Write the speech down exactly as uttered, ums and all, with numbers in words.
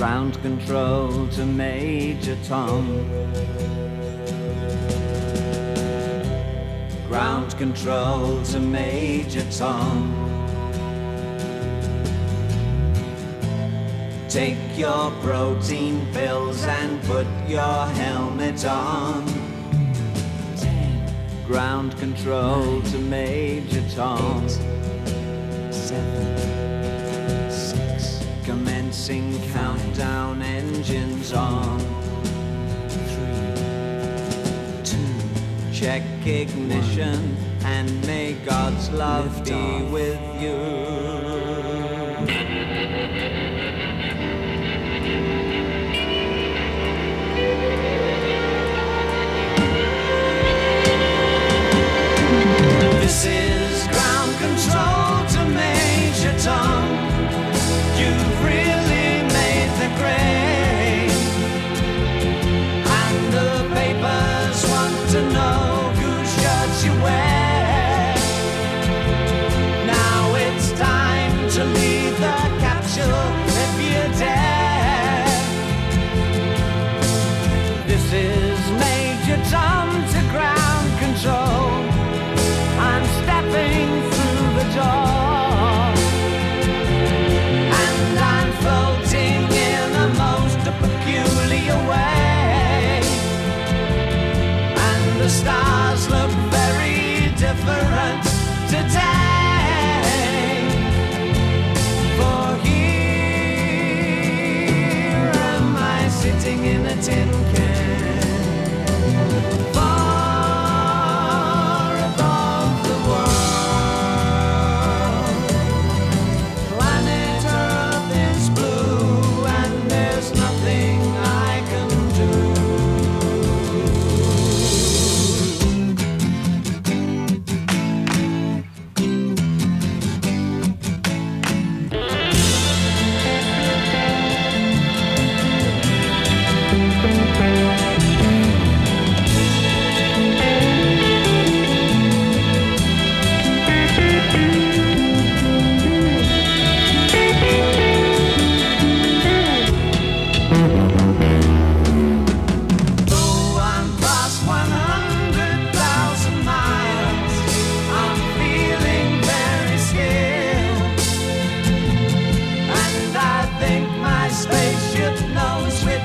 Ground control to Major Tom. Ground control to Major Tom. Take your protein pills and put your helmet on. Ten. Ground control nine, to Major Tom. Eight, seven, six. Commencing five, countdown, engines on. Three, two. Check ignition one, and may God's love be off with you. This is ground control to Major Tom. You've really made the grade, and the papers want to know whose shirts you wear. Now it's time to leave the capsule if you dare. This is Major Tom to ground control. I'm stepping through the door, and I'm floating in a most peculiar way, and the stars look very different today. For here am I sitting in a tin can. Spaceship knows which